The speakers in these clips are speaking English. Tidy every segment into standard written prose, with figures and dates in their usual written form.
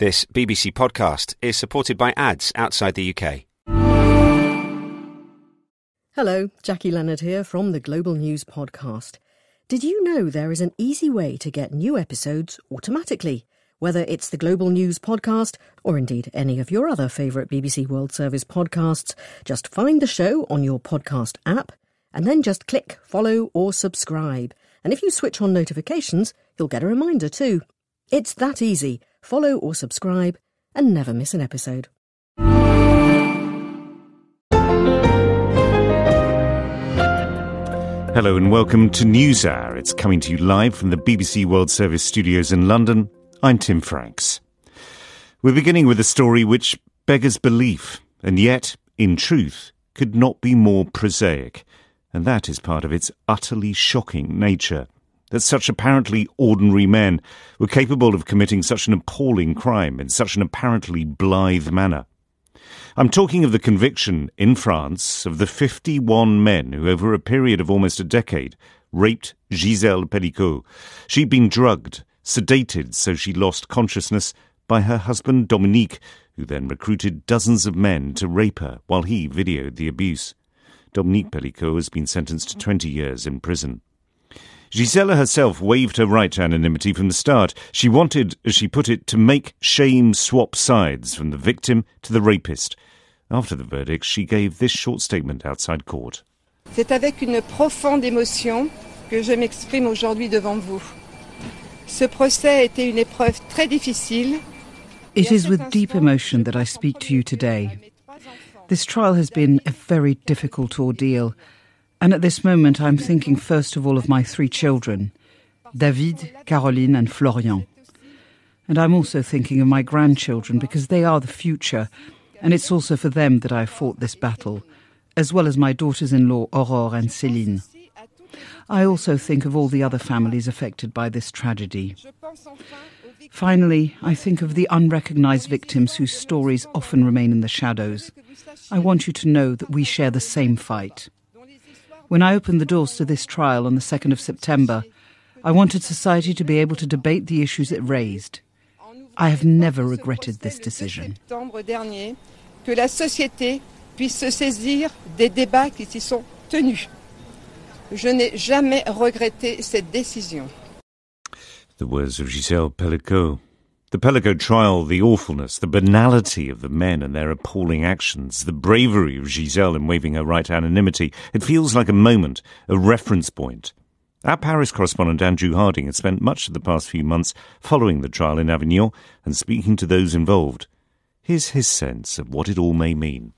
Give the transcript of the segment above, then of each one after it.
This BBC podcast is supported by ads outside the UK. Hello, Jackie Leonard here from the Global News Podcast. Did you know there is an easy way to get new episodes automatically? Whether it's the Global News Podcast or indeed any of your other favourite BBC World Service podcasts, just find the show on your podcast app and then just click follow or subscribe. And if you switch on notifications, you'll get a reminder too. It's that easy. Follow or subscribe and never miss an episode. Hello and welcome to NewsHour. It's coming to you live from the BBC World Service studios in London. I'm Tim Franks. We're beginning with a story which beggars belief, and yet, in truth, could not be more prosaic. And that is part of its utterly shocking nature. That such apparently ordinary men were capable of committing such an appalling crime in such an apparently blithe manner. I'm talking of the conviction in France of the 51 men who, over a period of almost a decade, raped Gisèle Pelicot. She'd been drugged, sedated so she lost consciousness, by her husband Dominique, who then recruited dozens of men to rape her while he videoed the abuse. Dominique Pelicot has been sentenced to 20 years in prison. Gisèle herself waived her right to anonymity from the start. She wanted, as she put it, to make shame swap sides from the victim to the rapist. After the verdict, she gave this short statement outside court. C'est avec une profonde émotion que je m'exprime aujourd'hui devant vous. Ce procès a été une épreuve très difficile. It is with deep emotion that I speak to you today. This trial has been a very difficult ordeal. And at this moment, I'm thinking first of all of my 3 children, David, Caroline and Florian. And I'm also thinking of my grandchildren because they are the future, and it's also for them that I fought this battle, as well as my daughters-in-law Aurore and Céline. I also think of all the other families affected by this tragedy. Finally, I think of the unrecognised victims whose stories often remain in the shadows. I want you to know that we share the same fight. When I opened the doors to this trial on the 2nd of September, I wanted society to be able to debate the issues it raised. I have never regretted this decision. Que la société puisse se saisir des débats qui s'y sont tenus. Je n'ai jamais regretté cette décision. The words of Gisèle Pelicot. The Pelicot trial, the awfulness, the banality of the men and their appalling actions, the bravery of Gisèle in waiving her right to anonymity, it feels like a moment, a reference point. Our Paris correspondent Andrew Harding has spent much of the past few months following the trial in Avignon and speaking to those involved. Here's his sense of what it all may mean.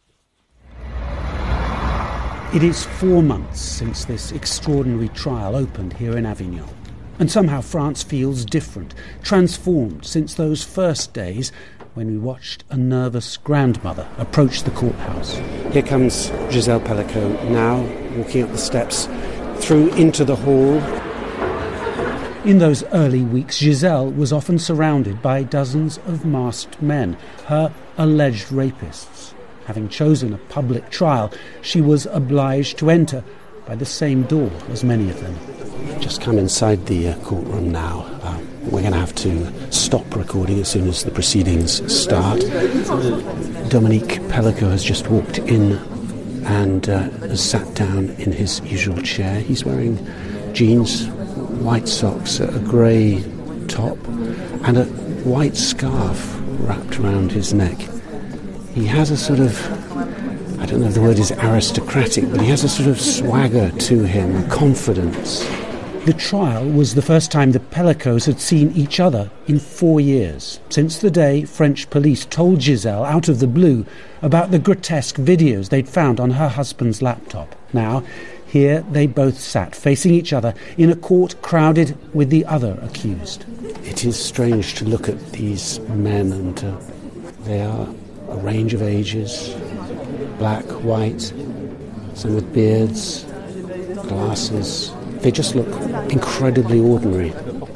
It is 4 months since this extraordinary trial opened here in Avignon. And somehow France feels different, transformed since those first days when we watched a nervous grandmother approach the courthouse. Here comes Gisèle Pelicot now, walking up the steps, through into the hall. In those early weeks, Gisèle was often surrounded by dozens of masked men, her alleged rapists. Having chosen a public trial, she was obliged to enter by the same door as many of them. Just come inside the courtroom now. We're going to have to stop recording as soon as the proceedings start. Dominique Pelicot has just walked in and has sat down in his usual chair. He's wearing jeans, white socks, a grey top and a white scarf wrapped around his neck. He has a sort of, I don't know if the word is aristocratic, but he has a sort of swagger to him, a confidence. The trial was the first time the Pelicots had seen each other in 4 years, since the day French police told Gisèle out of the blue about the grotesque videos they'd found on her husband's laptop. Now, here they both sat, facing each other, in a court crowded with the other accused. It is strange to look at these men, and they are a range of ages, black, white, some with beards, glasses. They just look incredibly ordinary.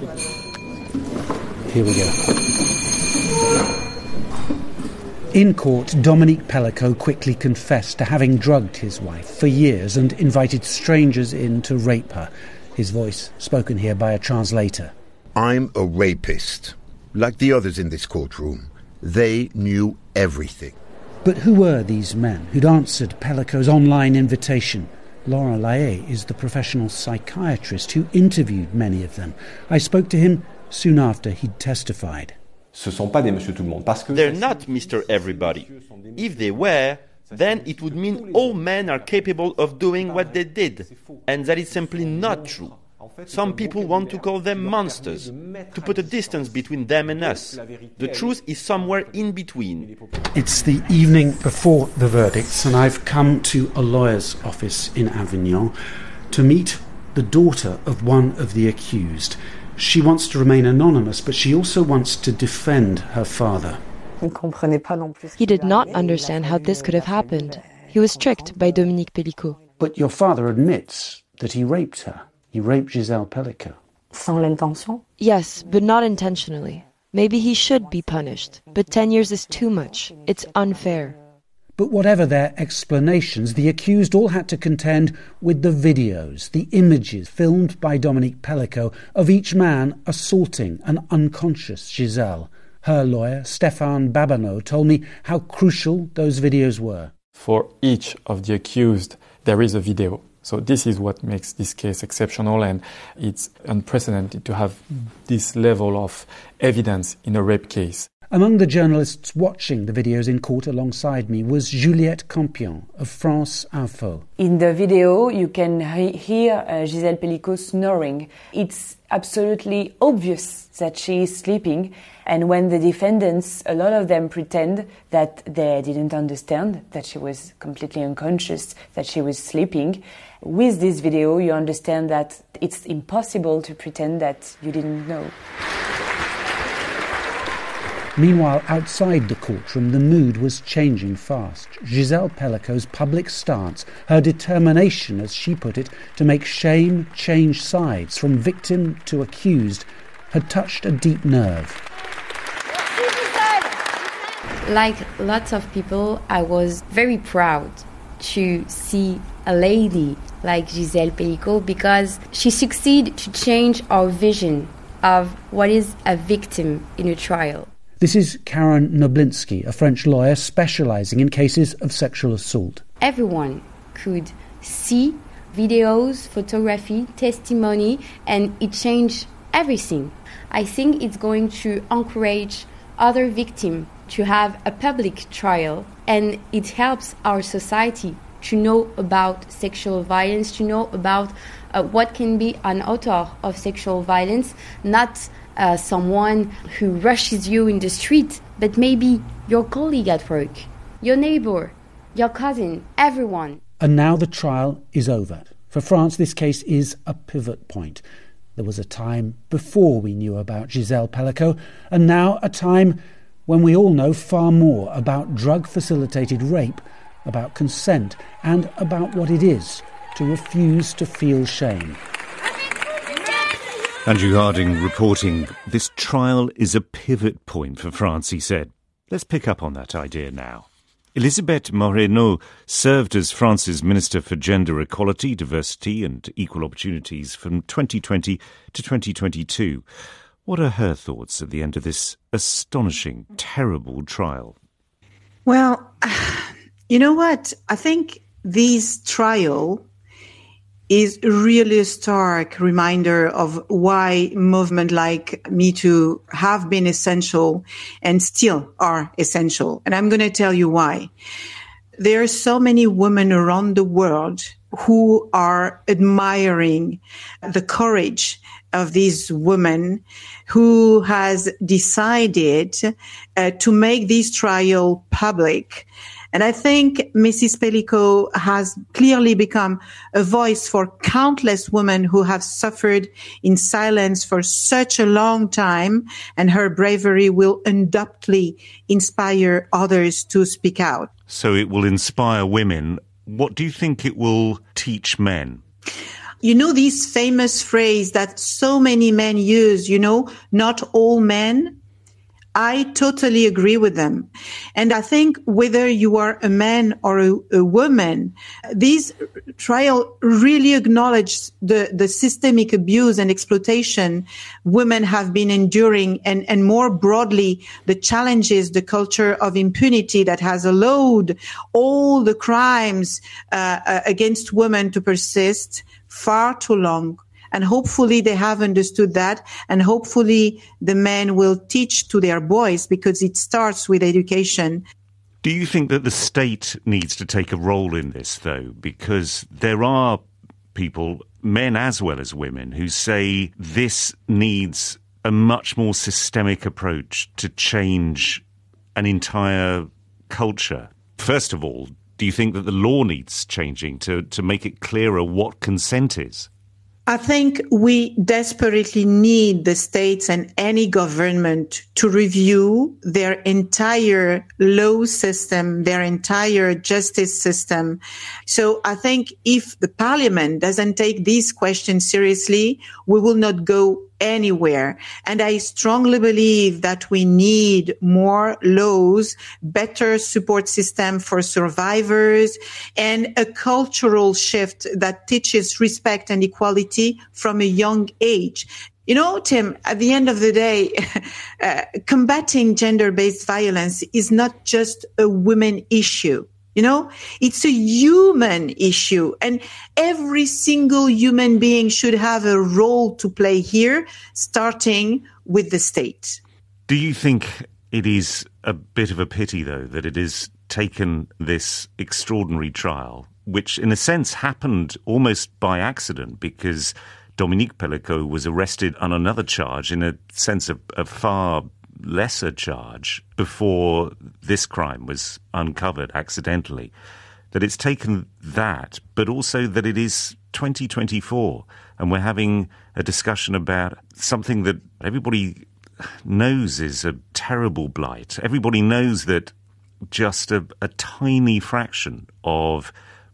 Here we go. In court, Dominique Pelicot quickly confessed to having drugged his wife for years and invited strangers in to rape her. His voice spoken here by a translator. I'm a rapist, like the others in this courtroom. They knew everything. But who were these men who'd answered Pellico's online invitation? Laurent Lahaye is the professional psychiatrist who interviewed many of them. I spoke to him soon after he'd testified. They're not Mr. Everybody. If they were, then it would mean all men are capable of doing what they did, and that is simply not true. Some people want to call them monsters, to put a distance between them and us. The truth is somewhere in between. It's the evening before the verdicts, and I've come to a lawyer's office in Avignon to meet the daughter of one of the accused. She wants to remain anonymous, but she also wants to defend her father. He did not understand how this could have happened. He was tricked by Dominique Pellicot. But your father admits that he raped her. He raped Gisèle Pellicot. Yes, but not intentionally. Maybe he should be punished, but 10 years is too much. It's unfair. But whatever their explanations, the accused all had to contend with the videos, the images filmed by Dominique Pellicot of each man assaulting an unconscious Gisèle. Her lawyer, Stéphane Babineau, told me how crucial those videos were. For each of the accused, there is a video. So this is what makes this case exceptional, and it's unprecedented to have this level of evidence in a rape case. Among the journalists watching the videos in court alongside me was Juliette Campion of France Info. In the video, you can hear Gisèle Pellicot snoring. It's absolutely obvious that she is sleeping, and when the defendants, a lot of them pretend that they didn't understand, that she was completely unconscious, that she was sleeping. With this video, you understand that it's impossible to pretend that you didn't know. Meanwhile, outside the courtroom, the mood was changing fast. Gisèle Pellicot's public stance, her determination, as she put it, to make shame change sides from victim to accused, had touched a deep nerve. Like lots of people, I was very proud to see a lady like Gisèle Pellicot because she succeeded to change our vision of what is a victim in a trial. This is Karen Noblinsky, a French lawyer specialising in cases of sexual assault. Everyone could see videos, photography, testimony, and it changed everything. I think it's going to encourage other victims to have a public trial, and it helps our society to know about sexual violence, to know about what can be an author of sexual violence, not someone who rushes you in the street, but maybe your colleague at work, your neighbor, your cousin, everyone. And now the trial is over. For France, this case is a pivot point. There was a time before we knew about Gisèle Pellicot, and now a time when we all know far more about drug-facilitated rape, about consent, and about what it is to refuse to feel shame. Andrew Harding reporting, this trial is a pivot point for France, he said. Let's pick up on that idea now. Elisabeth Moreno served as France's Minister for Gender Equality, Diversity and Equal Opportunities from 2020 to 2022. What are her thoughts at the end of this astonishing, terrible trial? Well, you know what? I think this trial is really a stark reminder of why movements like Me Too have been essential and still are essential. And I'm going to tell you why. There are so many women around the world who are admiring the courage of these women who has decided to make this trial public. And I think Mrs. Pellicot has clearly become a voice for countless women who have suffered in silence for such a long time, and her bravery will undoubtedly inspire others to speak out. So it will inspire women. What do you think it will teach men? You know, this famous phrase that so many men use, not all men. I totally agree with them. And I think whether you are a man or a woman, these trial really acknowledge the systemic abuse and exploitation women have been enduring, and more broadly, the challenges, the culture of impunity that has allowed all the crimes against women to persist far too long. And hopefully they have understood that, and hopefully the men will teach to their boys, because it starts with education. Do you think that the state needs to take a role in this, though? Because there are people, men as well as women, who say this needs a much more systemic approach to change an entire culture. First of all, do you think that the law needs changing to make it clearer what consent is? I think we desperately need the states and any government to review their entire law system, their entire justice system. So I think if the parliament doesn't take these questions seriously, we will not go anywhere. And I strongly believe that we need more laws, better support system for survivors, and a cultural shift that teaches respect and equality from a young age. You know, Tim, at the end of the day, combating gender-based violence is not just a women issue. You know, it's a human issue, and every single human being should have a role to play here, starting with the state. Do you think it is a bit of a pity, though, that it has taken this extraordinary trial, which in a sense happened almost by accident, because Dominique Pellicot was arrested on another charge, in a sense a far lesser charge, before this crime was uncovered accidentally, that it's taken that, but also that it is 2024 and we're having a discussion about something that everybody knows is a terrible blight. Everybody knows that just a tiny fraction of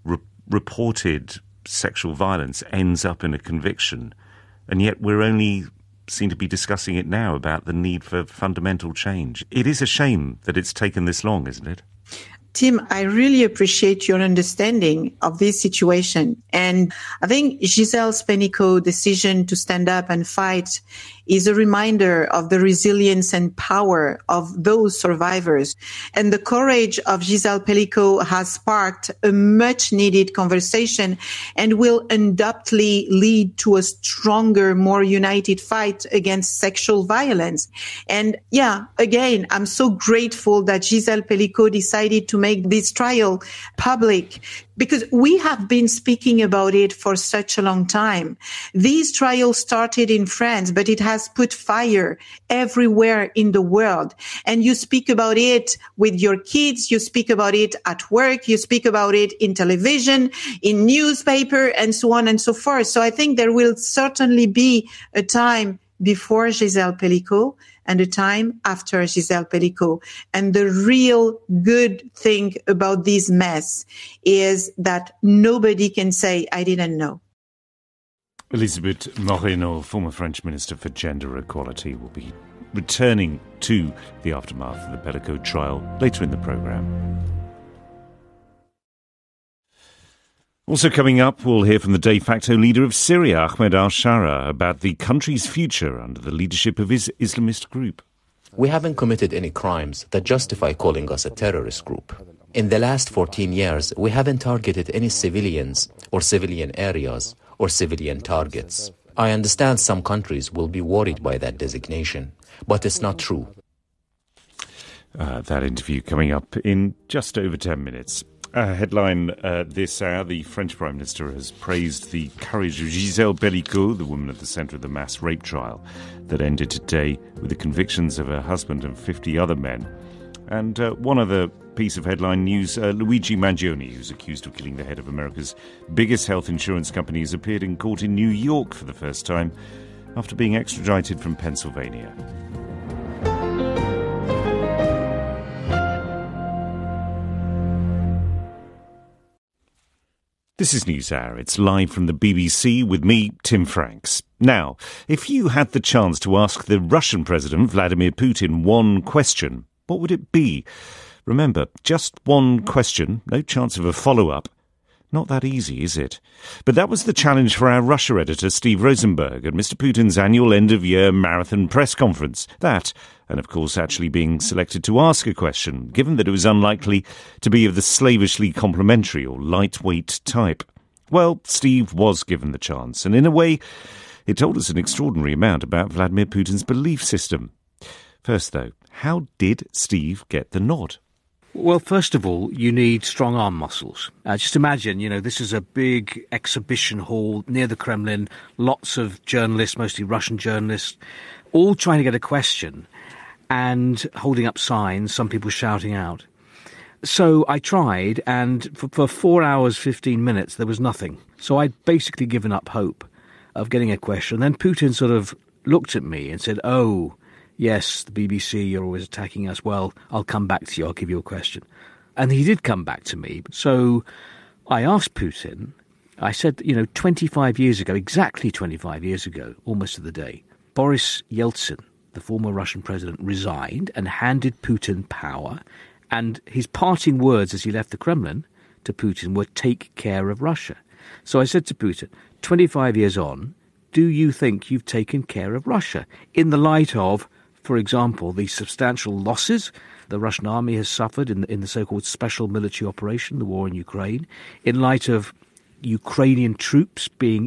reported sexual violence ends up in a conviction, and yet we're only seem to be discussing it now, about the need for fundamental change. It is a shame that it's taken this long, isn't it? Tim, I really appreciate your understanding of this situation. And I think Gisèle Pelicot's decision to stand up and fight is a reminder of the resilience and power of those survivors. And the courage of Gisèle Pelicot has sparked a much-needed conversation and will undoubtedly lead to a stronger, more united fight against sexual violence. And yeah, again, I'm so grateful that Gisèle Pelicot decided to make this trial public, because we have been speaking about it for such a long time. These trials started in France, but it has put fire everywhere in the world. And you speak about it with your kids, you speak about it at work, you speak about it in television, in newspaper, and so on and so forth. So I think there will certainly be a time before Gisèle Pelicot and a time after Gisèle Pelicot. And the real good thing about this mess is that nobody can say, I didn't know. Elisabeth Moreno, former French Minister for Gender Equality, will be returning to the aftermath of the Pellicot trial later in the programme. Also coming up, we'll hear from the de facto leader of Syria, Ahmed al-Shara, about the country's future under the leadership of his Islamist group. We haven't committed any crimes that justify calling us a terrorist group. In the last 14 years, we haven't targeted any civilians or civilian areas or civilian targets. I understand some countries will be worried by that designation, but it's not true. That interview coming up in just over 10 minutes. Headline this hour, the French Prime Minister has praised the courage of Gisèle Pelicot, the woman at the centre of the mass rape trial that ended today with the convictions of her husband and 50 other men. And one other piece of headline news, Luigi Mangione, who's accused of killing the head of America's biggest health insurance company, has appeared in court in New York for the first time after being extradited from Pennsylvania. This is NewsHour. It's live from the BBC with me, Tim Franks. Now, if you had the chance to ask the Russian President, Vladimir Putin, one question, what would it be? Remember, just one question, no chance of a follow-up. Not that easy, is it? But that was the challenge for our Russia editor, Steve Rosenberg, at Mr. Putin's annual end-of-year marathon press conference. That, and of course actually being selected to ask a question, given that it was unlikely to be of the slavishly complimentary or lightweight type. Well, Steve was given the chance, and in a way, it told us an extraordinary amount about Vladimir Putin's belief system. First, though, how did Steve get the nod? Well, first of all, you need strong arm muscles. Just imagine, this is a big exhibition hall near the Kremlin, lots of journalists, mostly Russian journalists, all trying to get a question and holding up signs, some people shouting out. So I tried, and for 4 hours, 15 minutes, there was nothing. So I'd basically given up hope of getting a question. Then Putin sort of looked at me and said, "Oh, yes, the BBC, you're always attacking us. Well, I'll come back to you. I'll give you a question." And he did come back to me. So I asked Putin, I said, 25 years ago, exactly 25 years ago, almost to the day, Boris Yeltsin, the former Russian president, resigned and handed Putin power. And his parting words as he left the Kremlin to Putin were, "Take care of Russia." So I said to Putin, 25 years on, do you think you've taken care of Russia in the light of, for example, the substantial losses the Russian army has suffered in the so-called special military operation, the war in Ukraine, in light of Ukrainian troops being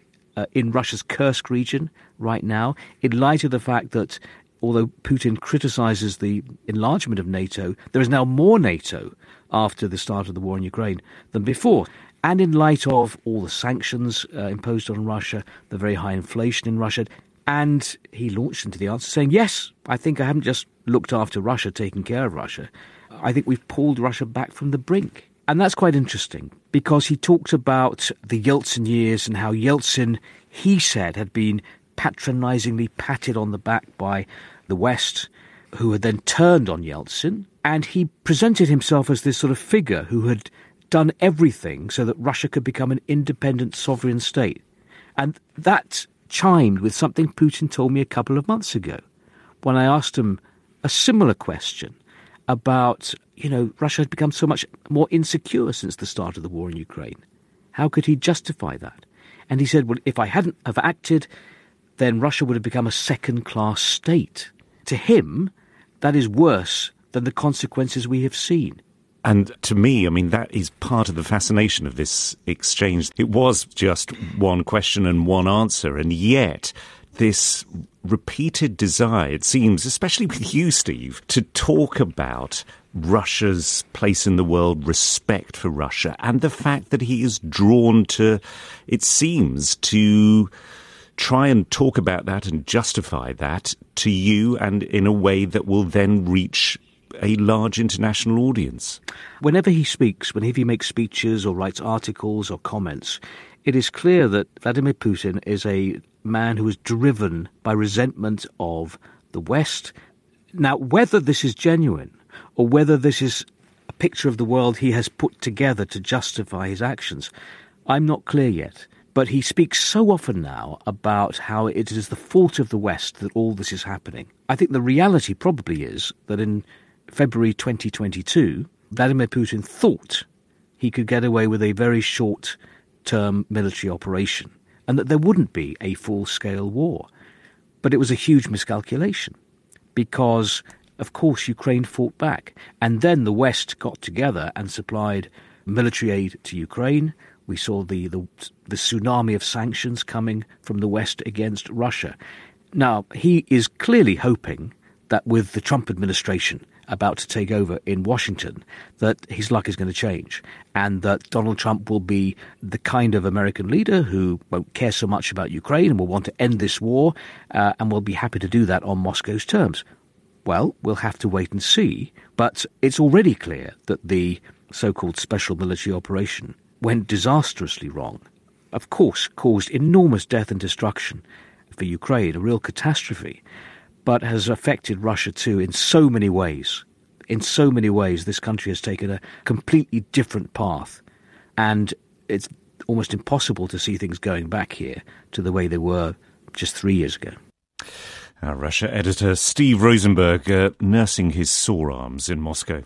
in Russia's Kursk region right now, in light of the fact that although Putin criticizes the enlargement of NATO, there is now more NATO after the start of the war in Ukraine than before. And in light of all the sanctions imposed on Russia, the very high inflation in Russia. And he launched into the answer saying, yes, I think I haven't just looked after Russia, taken care of Russia. I think we've pulled Russia back from the brink. And that's quite interesting because he talked about the Yeltsin years and how Yeltsin, he said, had been patronizingly patted on the back by the West, who had then turned on Yeltsin. And he presented himself as this sort of figure who had done everything so that Russia could become an independent sovereign state. And that chimed with something Putin told me a couple of months ago when I asked him a similar question about, Russia had become so much more insecure since the start of the war in Ukraine. How could he justify that? And he said, well, if I hadn't have acted, then Russia would have become a second-class state. To him, that is worse than the consequences we have seen. And to me, that is part of the fascination of this exchange. It was just one question and one answer, and yet this repeated desire, it seems, especially with you, Steve, to talk about Russia's place in the world, respect for Russia, and the fact that he is drawn to, it seems, to try and talk about that and justify that to you and in a way that will then reach a large international audience. Whenever he speaks, whenever he makes speeches or writes articles or comments, it is clear that Vladimir Putin is a man who is driven by resentment of the West. Now, whether this is genuine or whether this is a picture of the world he has put together to justify his actions, I'm not clear yet. But he speaks so often now about how it is the fault of the West that all this is happening. I think the reality probably is that in February 2022, Vladimir Putin thought he could get away with a very short-term military operation and that there wouldn't be a full-scale war. But it was a huge miscalculation because, of course, Ukraine fought back. And then the West got together and supplied military aid to Ukraine. We saw the tsunami of sanctions coming from the West against Russia. Now, he is clearly hoping that with the Trump administration about to take over in Washington, that his luck is going to change and that Donald Trump will be the kind of American leader who won't care so much about Ukraine and will want to end this war and will be happy to do that on Moscow's terms. Well, we'll have to wait and see, but it's already clear that the so-called special military operation went disastrously wrong, of course caused enormous death and destruction for Ukraine, a real catastrophe, but has affected Russia too in so many ways. In so many ways, this country has taken a completely different path. And it's almost impossible to see things going back here to the way they were just 3 years ago. Our Russia editor Steve Rosenberg nursing his sore arms in Moscow.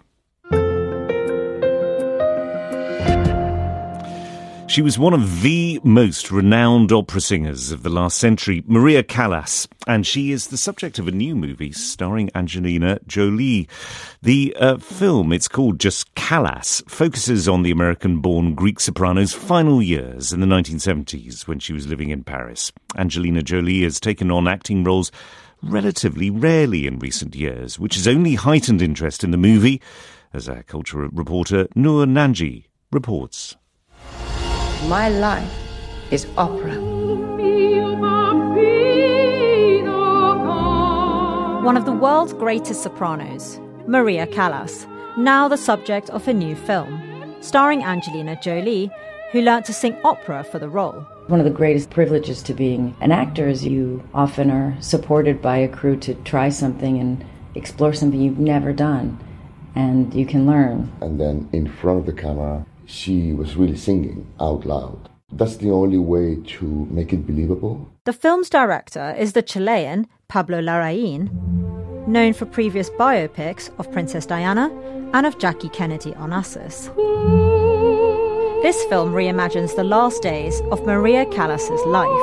She was one of the most renowned opera singers of the last century, Maria Callas, and she is the subject of a new movie starring Angelina Jolie. The film, it's called just Callas, focuses on the American-born Greek soprano's final years in the 1970s when she was living in Paris. Angelina Jolie has taken on acting roles relatively rarely in recent years, which has only heightened interest in the movie, as our cultural reporter Noor Nanji reports. My life is opera. One of the world's greatest sopranos, Maria Callas, now the subject of a new film, starring Angelina Jolie, who learnt to sing opera for the role. One of the greatest privileges to being an actor is you often are supported by a crew to try something and explore something you've never done, and you can learn. And then in front of the camera, she was really singing out loud. That's the only way to make it believable. The film's director is the Chilean Pablo Larraín, known for previous biopics of Princess Diana and of Jackie Kennedy Onassis. This film reimagines the last days of Maria Callas's life.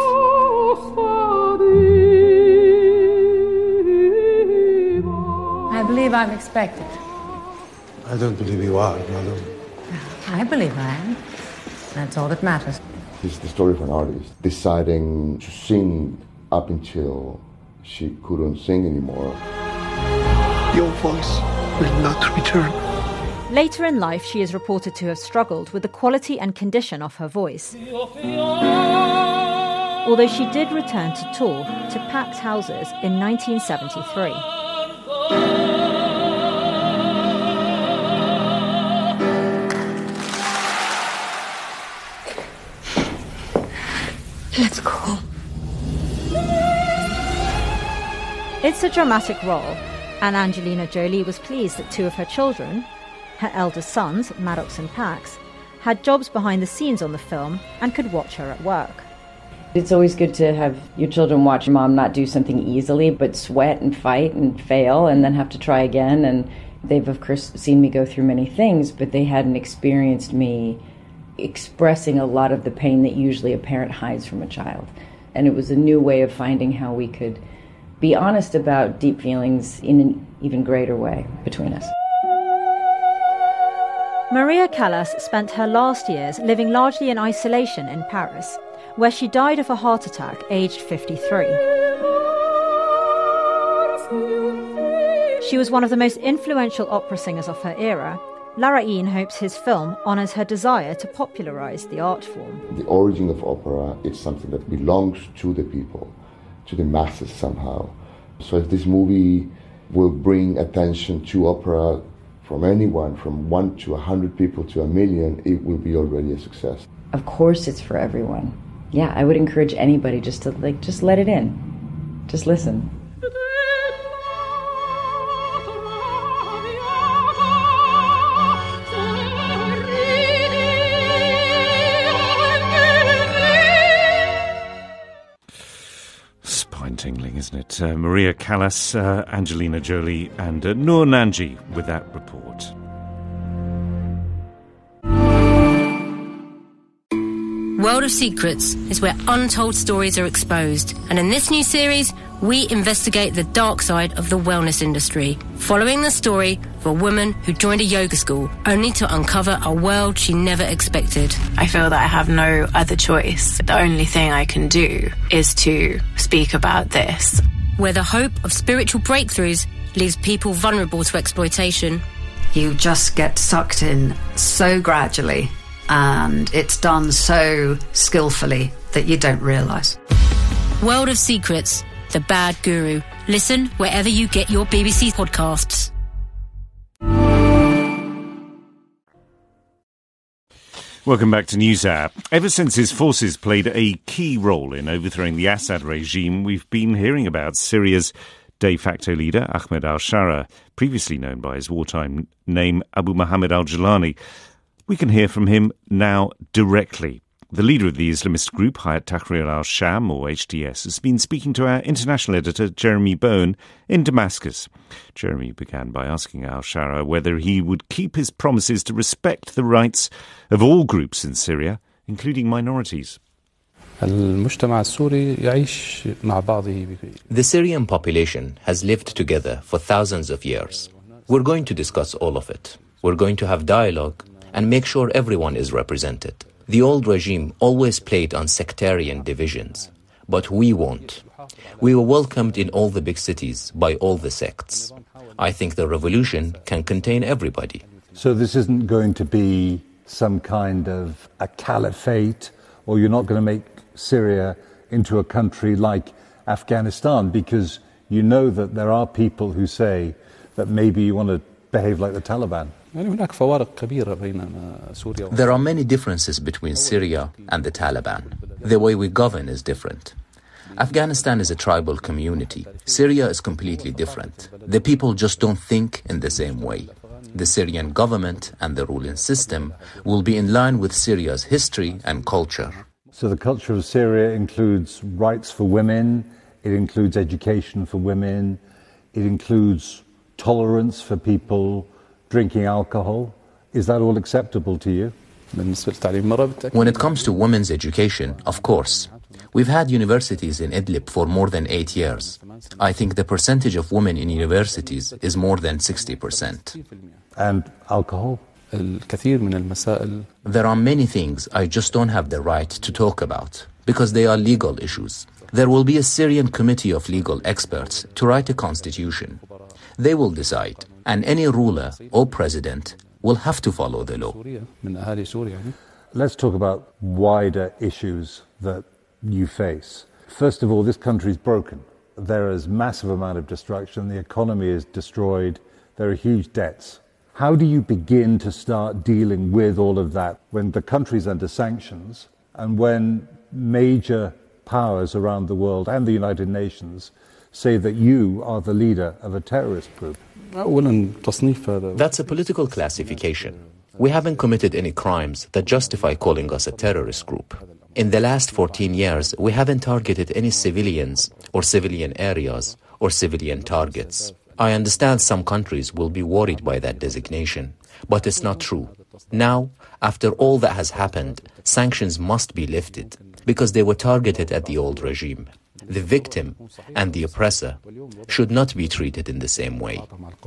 I believe I'm expected. I don't believe you are, madam. I believe I am. That's all that matters. It's the story of an artist deciding to sing up until she couldn't sing anymore. Your voice will not return. Later in life, she is reported to have struggled with the quality and condition of her voice. Although she did return to tour to packed houses in 1973. Let's go. It's a dramatic role, and Angelina Jolie was pleased that two of her children, her eldest sons, Maddox and Pax, had jobs behind the scenes on the film and could watch her at work. It's always good to have your children watch mom not do something easily, but sweat and fight and fail and then have to try again. And they've, of course, seen me go through many things, but they hadn't experienced me expressing a lot of the pain that usually a parent hides from a child. And it was a new way of finding how we could be honest about deep feelings in an even greater way between us. Maria Callas spent her last years living largely in isolation in Paris, where she died of a heart attack aged 53. She was one of the most influential opera singers of her era. Larraín hopes his film honours her desire to popularise the art form. The origin of opera is something that belongs to the people, to the masses somehow. So if this movie will bring attention to opera from anyone, from 1 to 100 people to 1 million, it will be already a success. Of course it's for everyone. Yeah, I would encourage anybody just to just let it in. Just listen. Spine-tingling, isn't it? Maria Callas, Angelina Jolie and Noor Nanji with that report. World of Secrets is where untold stories are exposed, and in this new series we investigate the dark side of the wellness industry, following the story of a woman who joined a yoga school only to uncover a world she never expected. I feel that I have no other choice. The only thing I can do is to speak about this. Where the hope of spiritual breakthroughs leaves people vulnerable to exploitation. You just get sucked in so gradually, and it's done so skillfully that you don't realise. World of Secrets, The Bad Guru. Listen wherever you get your BBC podcasts. Welcome back to NewsHour. Ever since his forces played a key role in overthrowing the Assad regime, we've been hearing about Syria's de facto leader, Ahmed al-Shara, previously known by his wartime name Abu Muhammad al-Jilani. We can hear from him now directly. The leader of the Islamist group, Hayat Tahrir al-Sham, or HTS, has been speaking to our international editor, Jeremy Bone, in Damascus. Jeremy began by asking al-Shara whether he would keep his promises to respect the rights of all groups in Syria, including minorities. The Syrian population has lived together for thousands of years. We're going to discuss all of it. We're going to have dialogue and make sure everyone is represented. The old regime always played on sectarian divisions, but we won't. We were welcomed in all the big cities by all the sects. I think the revolution can contain everybody. So this isn't going to be some kind of a caliphate, or you're not going to make Syria into a country like Afghanistan, because you know that there are people who say that maybe you want to behave like the Taliban. There are many differences between Syria and the Taliban. The way we govern is different. Afghanistan is a tribal community. Syria is completely different. The people just don't think in the same way. The Syrian government and the ruling system will be in line with Syria's history and culture. So the culture of Syria includes rights for women, it includes education for women, it includes tolerance for people drinking alcohol. Is that all acceptable to you? When it comes to women's education, of course. We've had universities in Idlib for more than 8 years. I think the percentage of women in universities is more than 60%. And alcohol? There are many things I just don't have the right to talk about, because they are legal issues. There will be a Syrian committee of legal experts to write a constitution. They will decide, and any ruler or president will have to follow the law. Let's talk about wider issues that you face. First of all, this country is broken. There is massive amount of destruction. The economy is destroyed. There are huge debts. How do you begin to start dealing with all of that when the country's under sanctions and when major powers around the world and the United Nations say that you are the leader of a terrorist group? That's a political classification. We haven't committed any crimes that justify calling us a terrorist group. In the last 14 years, we haven't targeted any civilians or civilian areas or civilian targets. I understand some countries will be worried by that designation, but it's not true. Now, after all that has happened, sanctions must be lifted because they were targeted at the old regime. The victim and the oppressor should not be treated in the same way.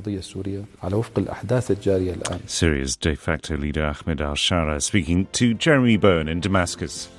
Syria's de facto leader Ahmed al-Shara speaking to Jeremy Bone in Damascus.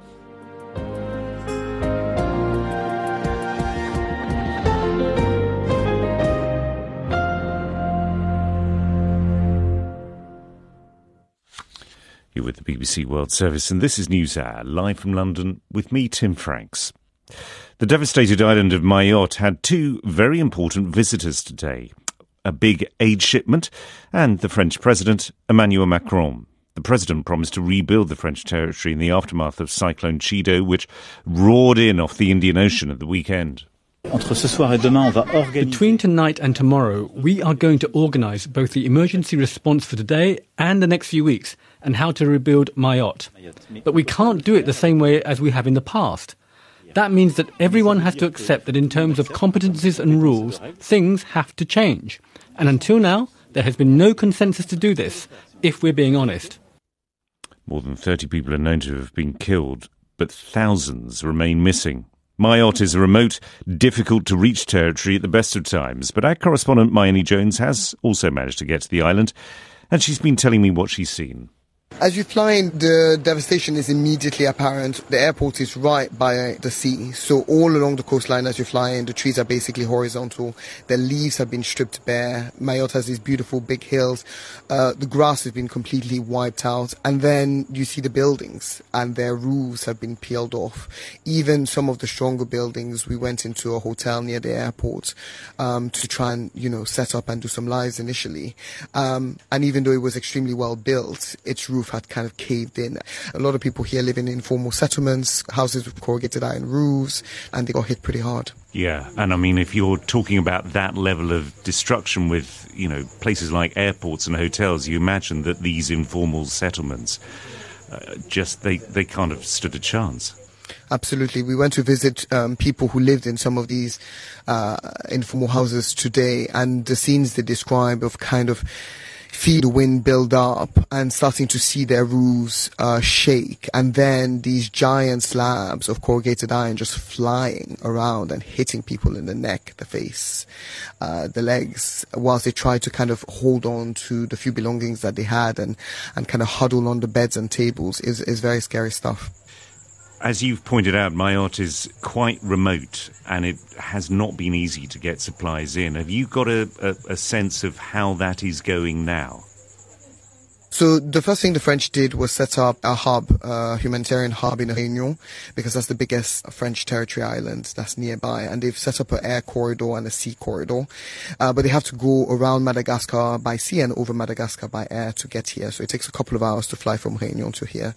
You're with the BBC World Service, and this is NewsHour, live from London with me, Tim Franks. The devastated island of Mayotte had two very important visitors today, a big aid shipment and the French President, Emmanuel Macron. The President promised to rebuild the French territory in the aftermath of Cyclone Chido, which roared in off the Indian Ocean at the weekend. Between tonight and tomorrow, we are going to organise both the emergency response for today and the next few weeks, and how to rebuild Mayotte. But we can't do it the same way as we have in the past. That means that everyone has to accept that in terms of competencies and rules, things have to change. And until now, there has been no consensus to do this, if we're being honest. More than 30 people are known to have been killed, but thousands remain missing. Mayotte is a remote, difficult-to-reach territory at the best of times, but our correspondent Mayeni Jones has also managed to get to the island, and she's been telling me what she's seen. As you fly in, the devastation is immediately apparent. The airport is right by the sea, so all along the coastline as you fly in, the trees are basically horizontal. The leaves have been stripped bare. Mayotte has these beautiful big hills. The grass has been completely wiped out. And then you see the buildings, and their roofs have been peeled off. Even some of the stronger buildings, we went into a hotel near the airport to try and, set up and do some lives initially. And even though it was extremely well built, its roof had kind of caved in. A lot of people here live in informal settlements, houses with corrugated iron roofs, and they got hit pretty hard. Yeah, and I mean, if you're talking about that level of destruction with, places like airports and hotels, you imagine that these informal settlements they can't have stood a chance. Absolutely. We went to visit people who lived in some of these informal houses today, and the scenes they describe of kind of feel the wind build up and starting to see their roofs shake, and then these giant slabs of corrugated iron just flying around and hitting people in the neck, the face, the legs, whilst they try to kind of hold on to the few belongings that they had and kind of huddle on the beds and tables is very scary stuff. As you've pointed out, Mayotte is quite remote and it has not been easy to get supplies in. Have you got a sense of how that is going now? So the first thing the French did was set up a hub, a humanitarian hub in Réunion, because that's the biggest French territory island that's nearby. And they've set up an air corridor and a sea corridor. But they have to go around Madagascar by sea and over Madagascar by air to get here. So it takes a couple of hours to fly from Réunion to here.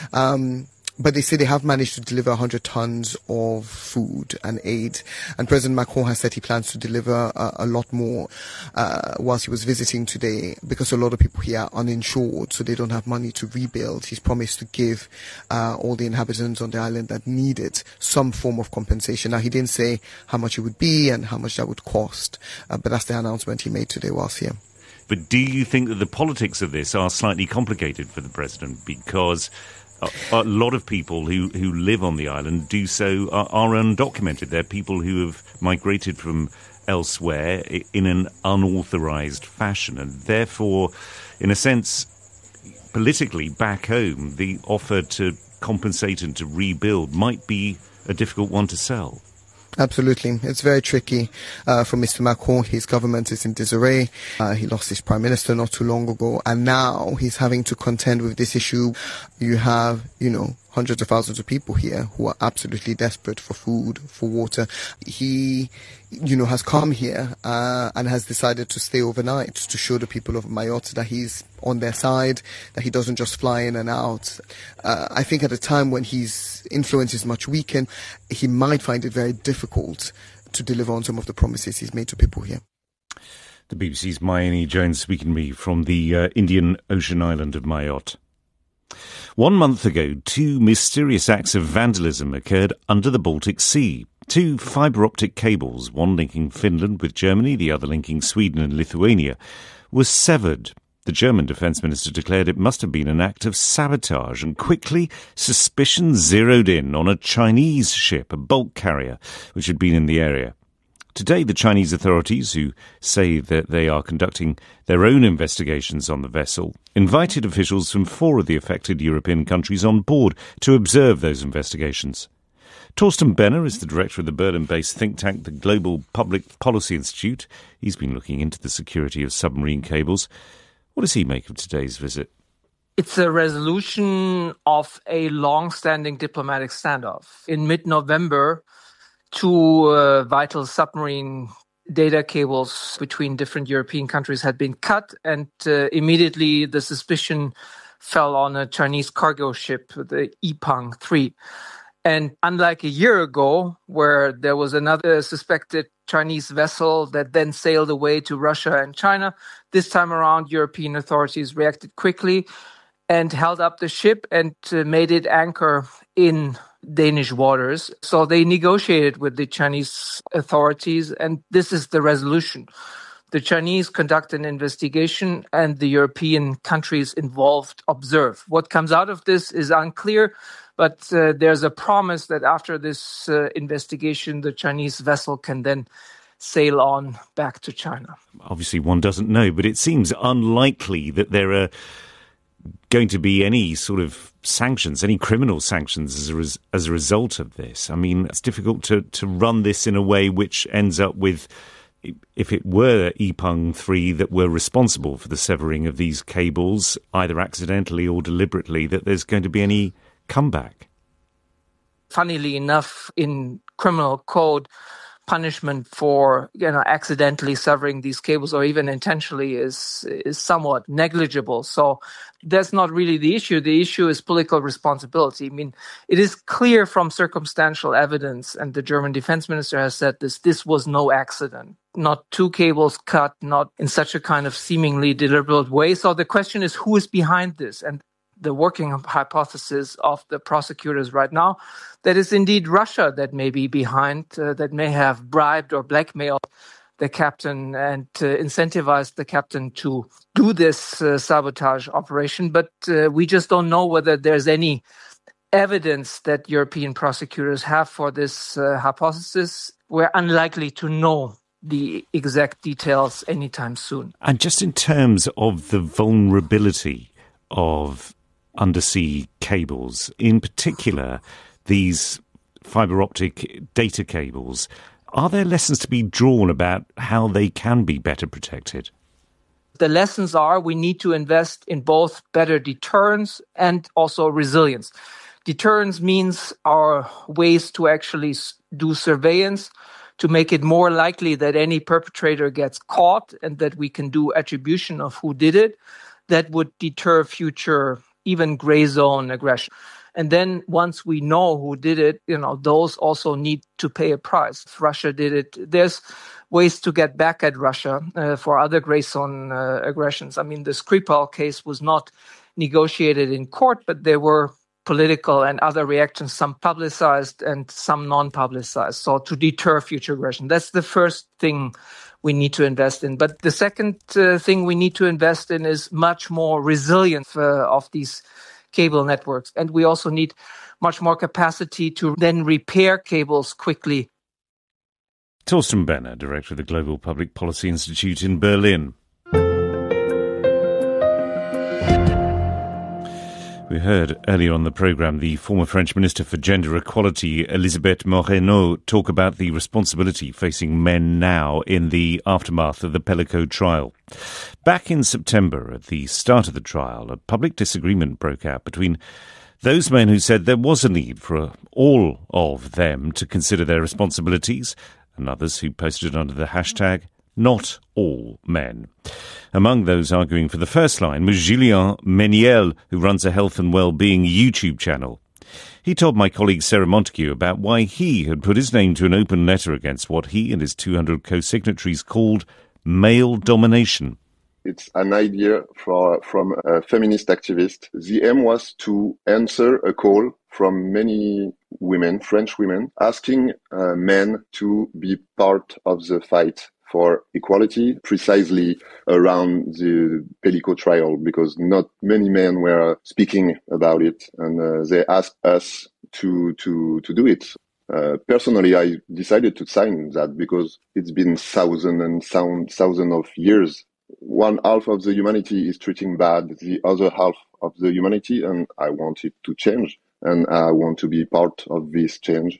But they say they have managed to deliver 100 tons of food and aid. And President Macron has said he plans to deliver a lot more whilst he was visiting today, because a lot of people here are uninsured, so they don't have money to rebuild. He's promised to give all the inhabitants on the island that need it some form of compensation. Now, he didn't say how much it would be and how much that would cost, but that's the announcement he made today whilst here. But do you think that the politics of this are slightly complicated for the president? Because a lot of people who live on the island do so are undocumented. They're people who have migrated from elsewhere in an unauthorized fashion. And therefore, in a sense, politically back home, the offer to compensate and to rebuild might be a difficult one to sell. Absolutely. It's very tricky for Mr. Macron. His government is in disarray. He lost his prime minister not too long ago, and now he's having to contend with this issue. You have, hundreds of thousands of people here who are absolutely desperate for food, for water. He, has come here and has decided to stay overnight to show the people of Mayotte that he's on their side, that he doesn't just fly in and out. I think at a time when his influence is much weakened, he might find it very difficult to deliver on some of the promises he's made to people here. The BBC's Mayeni Jones speaking to me from the Indian Ocean island of Mayotte. 1 month ago, 2 mysterious acts of vandalism occurred under the Baltic Sea. 2 fibre-optic cables, one linking Finland with Germany, the other linking Sweden and Lithuania, were severed. The German defence minister declared it must have been an act of sabotage, and quickly suspicion zeroed in on a Chinese ship, a bulk carrier, which had been in the area. Today, the Chinese authorities, who say that they are conducting their own investigations on the vessel, invited officials from 4 of the affected European countries on board to observe those investigations. Torsten Benner is the director of the Berlin-based think tank, the Global Public Policy Institute. He's been looking into the security of submarine cables. What does he make of today's visit? It's a resolution of a long-standing diplomatic standoff. In mid-November, 2 vital submarine data cables between different European countries had been cut, and immediately the suspicion fell on a Chinese cargo ship, the Yipeng 3. And unlike a year ago, where there was another suspected Chinese vessel that then sailed away to Russia and China, this time around European authorities reacted quickly and held up the ship and made it anchor in Danish waters. So they negotiated with the Chinese authorities, and this is the resolution. The Chinese conduct an investigation and the European countries involved observe. What comes out of this is unclear, but there's a promise that after this investigation, the Chinese vessel can then sail on back to China. Obviously, one doesn't know, but it seems unlikely that there are going to be any sort of sanctions, any criminal sanctions as a result of this. I mean, it's difficult to run this in a way which ends up with, if it were Yipeng 3 that were responsible for the severing of these cables, either accidentally or deliberately, that there's going to be any comeback. Funnily enough, in criminal code, punishment for accidentally severing these cables or even intentionally is somewhat negligible. So that's not really the issue. The issue is political responsibility. I mean, it is clear from circumstantial evidence, and the German defense minister has said this was no accident. Not 2 cables cut, not in such a kind of seemingly deliberate way. So the question is, who is behind this? And the working hypothesis of the prosecutors right now, that it's indeed Russia that may be behind, that may have bribed or blackmailed the captain and incentivized the captain to do this sabotage operation. But we just don't know whether there's any evidence that European prosecutors have for this hypothesis. We're unlikely to know the exact details anytime soon. And just in terms of the vulnerability of undersea cables, in particular these fibre optic data cables, are there lessons to be drawn about how they can be better protected? The lessons are we need to invest in both better deterrence and also resilience. Deterrence means our ways to actually do surveillance, to make it more likely that any perpetrator gets caught and that we can do attribution of who did it. That would deter future, even gray zone aggression. And then once we know who did it, those also need to pay a price. If Russia did it, there's ways to get back at Russia for other gray zone aggressions. I mean, the Skripal case was not negotiated in court, but there were political and other reactions, some publicized and some non-publicized. So to deter future aggression, that's the first thing we need to invest in. But the second thing we need to invest in is much more resilience of these cable networks. And we also need much more capacity to then repair cables quickly. Thorsten Benner, Director of the Global Public Policy Institute in Berlin. We heard earlier on the programme the former French Minister for Gender Equality, Elisabeth Moreno, talk about the responsibility facing men now in the aftermath of the Pellico trial. Back in September, at the start of the trial, a public disagreement broke out between those men who said there was a need for all of them to consider their responsibilities, and others who posted under the hashtag Not All Men. Among those arguing for the first line was Julien Méniel, who runs a health and well-being YouTube channel. He told my colleague Sarah Montague about why he had put his name to an open letter against what he and his 200 co-signatories called male domination. It's an idea from a feminist activist. The aim was to answer a call from many women, French women, asking men to be part of the fight for equality, precisely around the Pellico trial, because not many men were speaking about it, and they asked us to do it. Personally, I decided to sign that because it's been thousands of years. One half of the humanity is treating bad the other half of the humanity, and I want it to change, and I want to be part of this change.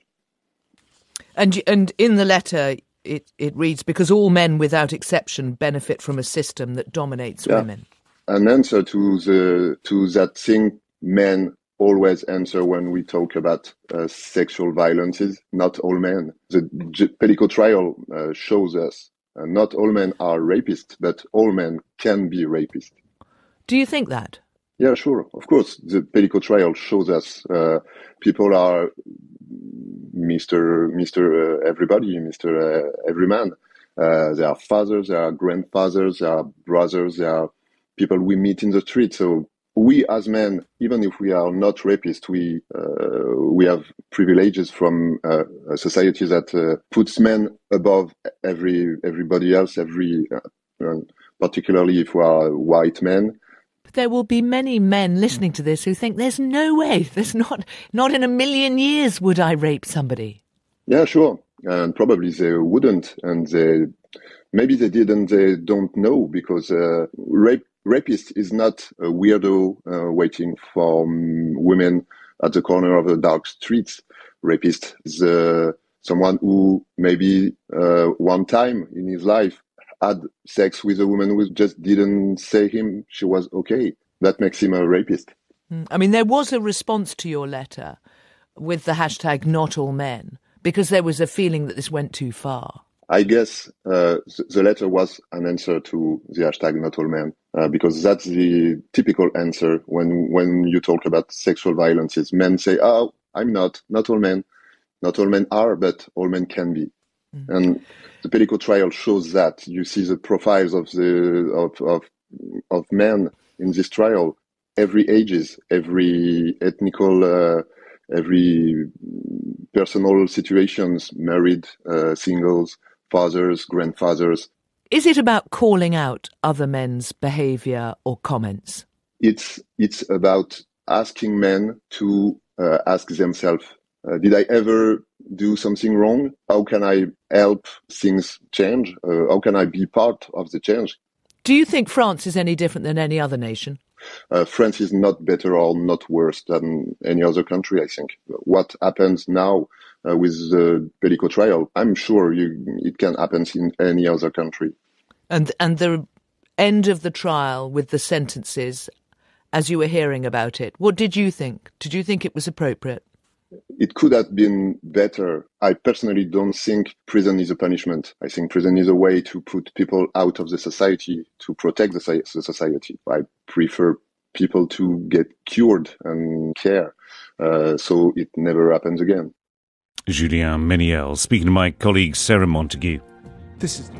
And in the letter, it reads, because all men without exception benefit from a system that dominates women. An answer to that thing men always answer when we talk about sexual violences, not all men. The Pellico trial shows us not all men are rapists, but all men can be rapists. Do you think that? Yeah, sure. Of course, the Pellico trial shows us people are Mr. Everybody, Mr. Everyman. They are fathers, they are grandfathers, they are brothers, they are people we meet in the street. So we as men, even if we are not rapists, we have privileges from a society that puts men above everybody else, particularly if we are white men. But there will be many men listening to this who think there's no way, there's not in a million years would I rape somebody. Yeah, sure. And probably they wouldn't. And maybe they did and they don't know, because rapist is not a weirdo waiting for women at the corner of the dark streets. Rapist is someone who maybe one time in his life had sex with a woman who just didn't say him she was okay. That makes him a rapist. I mean, there was a response to your letter with the hashtag Not All Men, because there was a feeling that this went too far. I guess the letter was an answer to the hashtag Not All Men, because that's the typical answer when you talk about sexual violences. Men say, oh, I'm not all men. Not all men are, but all men can be. And the Pellico trial shows that. You see the profiles of men in this trial. every ages, every ethnical, every personal situations, married, singles, fathers, grandfathers. Is it about calling out other men's behaviour or comments? It's about asking men to ask themselves, did I ever do something wrong? How can I help things change? How can I be part of the change? Do you think France is any different than any other nation? France is not better or not worse than any other country, I think. What happens now with the Pellico trial, I'm sure it can happen in any other country. And the end of the trial with the sentences, as you were hearing about it, what did you think? Did you think it was appropriate? It could have been better. I personally don't think prison is a punishment. I think prison is a way to put people out of the society, to protect the society. I prefer people to get cured and care, so it never happens again. Julien Méniel, speaking to my colleague Sarah Montague. This is...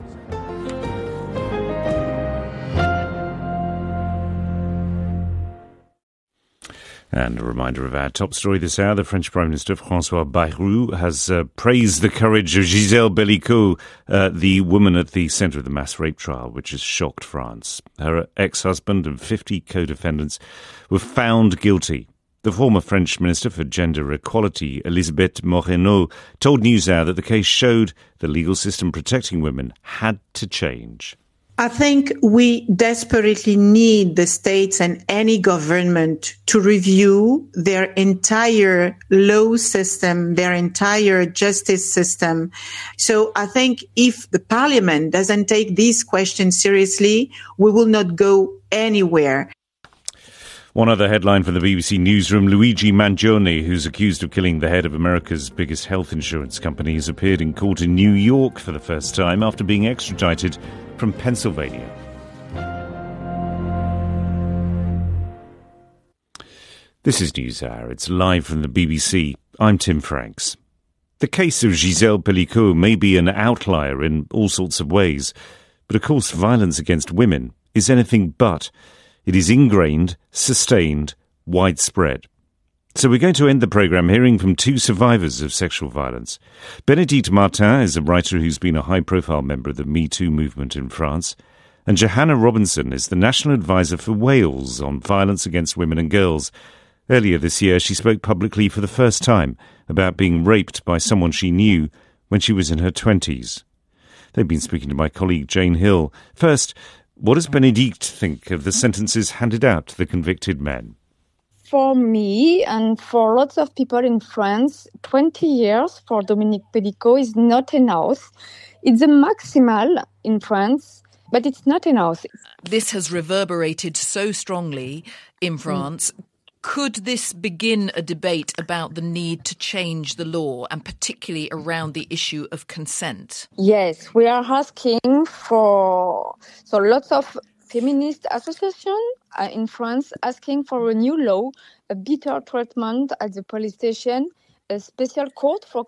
And a reminder of our top story this hour. The French Prime Minister, François Bayrou, has praised the courage of Gisèle Bellico, the woman at the centre of the mass rape trial, which has shocked France. Her ex-husband and 50 co-defendants were found guilty. The former French Minister for Gender Equality, Elisabeth Moreno, told NewsHour that the case showed the legal system protecting women had to change. I think we desperately need the states and any government to review their entire law system, their entire justice system. So I think if the parliament doesn't take these questions seriously, we will not go anywhere. One other headline from the BBC newsroom, Luigi Mangione, who's accused of killing the head of America's biggest health insurance company, has appeared in court in New York for the first time after being extradited from Pennsylvania. This is NewsHour. It's live from the BBC. I'm Tim Franks. The case of Gisèle Pellico may be an outlier in all sorts of ways, but of course violence against women is anything but. It is ingrained, sustained, widespread. So we're going to end the programme hearing from two survivors of sexual violence. Bénédicte Martin is a writer who's been a high-profile member of the Me Too movement in France. And Johanna Robinson is the National Advisor for Wales on violence against women and girls. Earlier this year, she spoke publicly for the first time about being raped by someone she knew when she was in her 20s. They've been speaking to my colleague Jane Hill. First, what does Bénédicte think of the sentences handed out to the convicted men? For me and for lots of people in France, 20 years for Dominique Pellico is not enough. It's a maximal in France, but it's not enough. This has reverberated so strongly in France. Could this begin a debate about the need to change the law, and particularly around the issue of consent? Yes, we are asking for lots of feminist associations in France asking for a new law, a better treatment at the police station, a special court for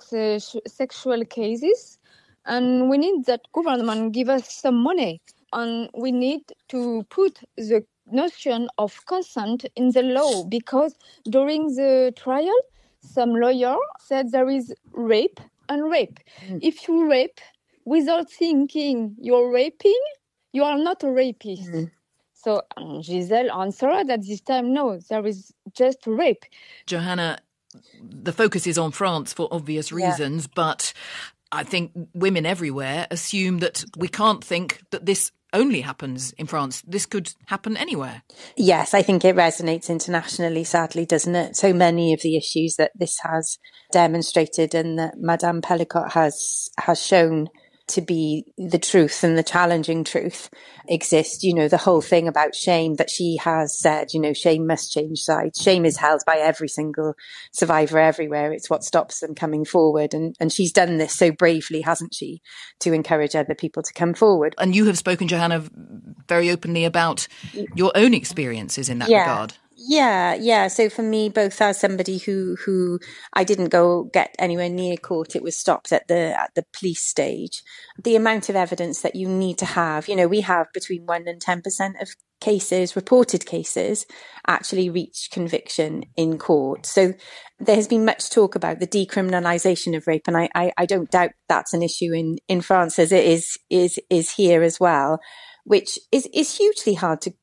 sexual cases. And we need that government give us some money. And we need to put the notion of consent in the law, because during the trial, some lawyer said there is rape and rape. If you rape without thinking you're raping, you are not a rapist. So Gisèle answered at this time, no, there is just rape. Johanna, the focus is on France for obvious reasons, but I think women everywhere assume that we can't think that this only happens in France. This could happen anywhere. Yes, I think it resonates internationally, sadly, doesn't it? So many of the issues that this has demonstrated and that Madame Pellico has shown to be the truth and the challenging truth exist. You know, the whole thing about shame that she has said, you know, shame must change sides. Shame is held by every single survivor everywhere. It's what stops them coming forward. And she's done this so bravely, hasn't she, to encourage other people to come forward. And you have spoken, Johanna, very openly about your own experiences in that regard. Yeah. So for me, both as somebody who I didn't go get anywhere near court, it was stopped at the police stage. The amount of evidence that you need to have, we have between 1% and 10% of cases, reported cases, actually reach conviction in court. So there has been much talk about the decriminalisation of rape, and I don't doubt that's an issue in France as it is here as well, which is hugely hard to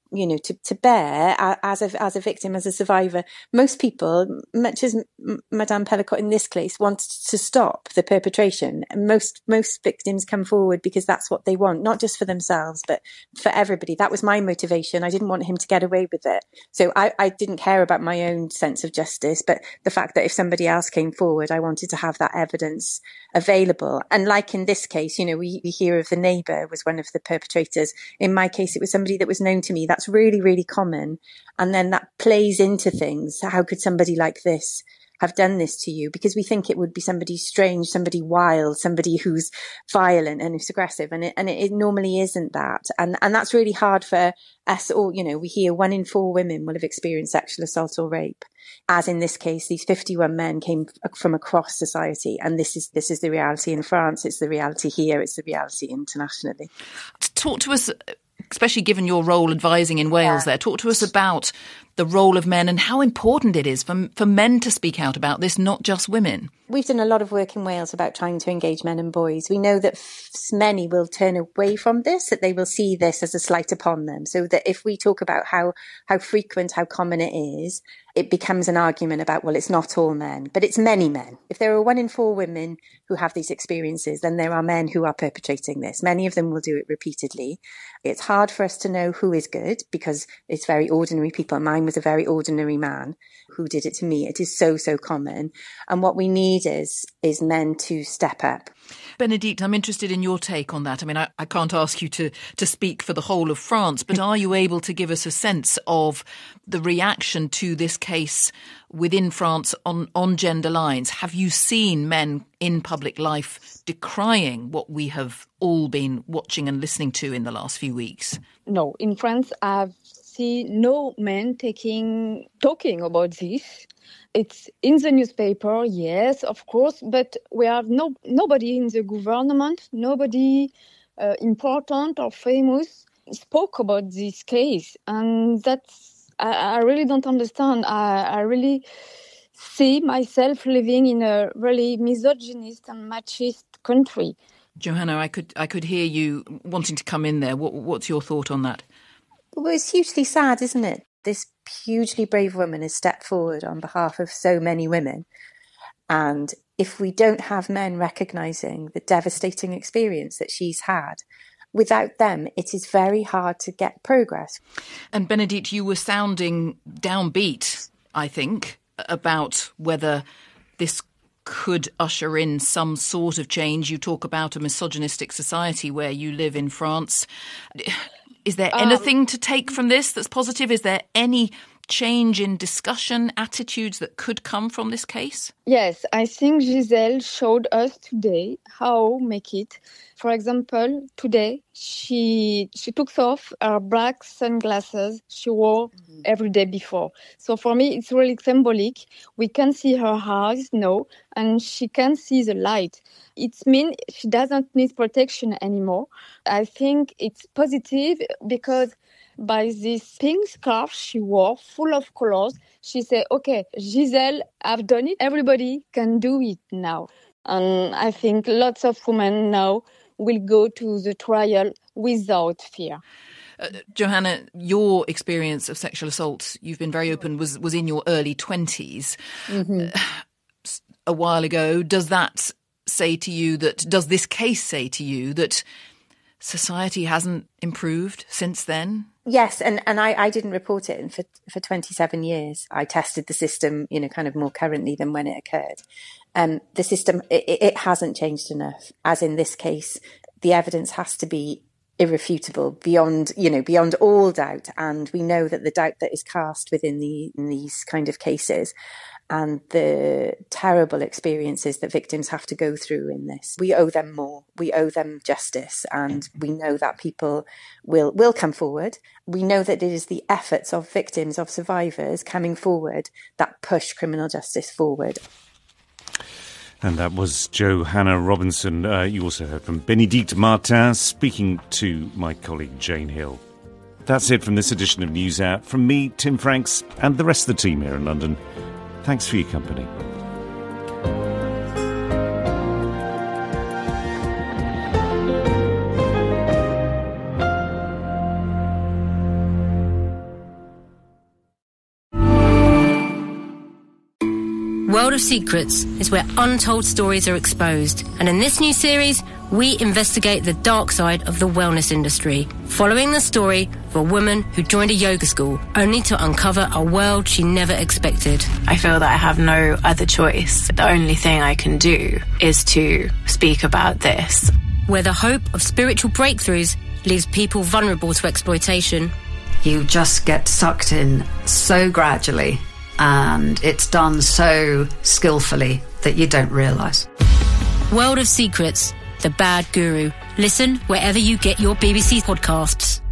bear as a victim, as a survivor. Most people, much as Madame Pellicot in this case, wanted to stop the perpetration. Most victims come forward because that's what they want, not just for themselves, but for everybody. That was my motivation. I didn't want him to get away with it. So I didn't care about my own sense of justice, but the fact that if somebody else came forward, I wanted to have that evidence available. And like in this case, we hear of the neighbour was one of the perpetrators. In my case, it was somebody that was known to me. That's really, really common. And then that plays into things. How could somebody like this have done this to you? Because we think it would be somebody strange, somebody wild, somebody who's violent and who's aggressive. And it normally isn't that. And that's really hard for us all. We hear 1 in 4 women will have experienced sexual assault or rape. As in this case, these 51 men came from across society. And this is the reality in France. It's the reality here. It's the reality internationally. Talk to us, especially given your role advising in Wales there, talk to us about the role of men and how important it is for men to speak out about this, not just women. We've done a lot of work in Wales about trying to engage men and boys. We know that many will turn away from this, that they will see this as a slight upon them. So that if we talk about how frequent, how common it is, it becomes an argument about, well, it's not all men, but it's many men. If there are 1 in 4 women who have these experiences, then there are men who are perpetrating this. Many of them will do it repeatedly. It's hard for us to know who is good because it's very ordinary people. Mine was a very ordinary man who did it to me. It is so, so common. And what we need is men to step up. Bénédicte, I'm interested in your take on that. I mean, I can't ask you to speak for the whole of France, but are you able to give us a sense of the reaction to this case within France on gender lines? Have you seen men in public life decrying what we have all been watching and listening to in the last few weeks? No, in France, I've seen no men talking about this. It's in the newspaper, yes, of course, but we have nobody in the government, nobody important or famous spoke about this case. And that's, I really don't understand. I really see myself living in a really misogynist and machist country. Johanna, I could hear you wanting to come in there. What's your thought on that? Well, it's hugely sad, isn't it? This hugely brave woman has stepped forward on behalf of so many women. And if we don't have men recognising the devastating experience that she's had, without them, it is very hard to get progress. And Bénédicte, you were sounding downbeat, I think, about whether this could usher in some sort of change. You talk about a misogynistic society where you live in France. Is there anything to take from this that's positive? Is there any change in discussion, attitudes that could come from this case? Yes, I think Giselle showed us today how make it. For example, today she took off her black sunglasses she wore every day before. So for me, it's really symbolic. We can see her eyes now, and she can see the light. It means she doesn't need protection anymore. I think it's positive because by this pink scarf she wore, full of colors, she said, okay, Giselle, I've done it. Everybody can do it now. And I think lots of women now will go to the trial without fear. Johanna, your experience of sexual assault, you've been very open, was in your early 20s. Mm-hmm. A while ago, does this case say to you that society hasn't improved since then? Yes, and I didn't report it for 27 years. I tested the system, kind of more currently than when it occurred. The system, it hasn't changed enough. As in this case, the evidence has to be irrefutable, beyond all doubt. And we know that the doubt that is cast within these kind of cases and the terrible experiences that victims have to go through in this, we owe them more. We owe them justice, and we know that people will come forward. We know that it is the efforts of victims, of survivors coming forward, that push criminal justice forward. And that was Johanna Robinson. You also heard from Bénédicte Martin speaking to my colleague Jane Hill. That's it from this edition of News Hour. From me, Tim Franks, and the rest of the team here in London. Thanks for your company. World of Secrets is where untold stories are exposed. And in this new series, we investigate the dark side of the wellness industry, following the story of a woman who joined a yoga school only to uncover a world she never expected. I feel that I have no other choice. The only thing I can do is to speak about this. Where the hope of spiritual breakthroughs leaves people vulnerable to exploitation. You just get sucked in so gradually, and it's done so skillfully that you don't realise. World of Secrets, The Bad Guru. Listen wherever you get your BBC podcasts.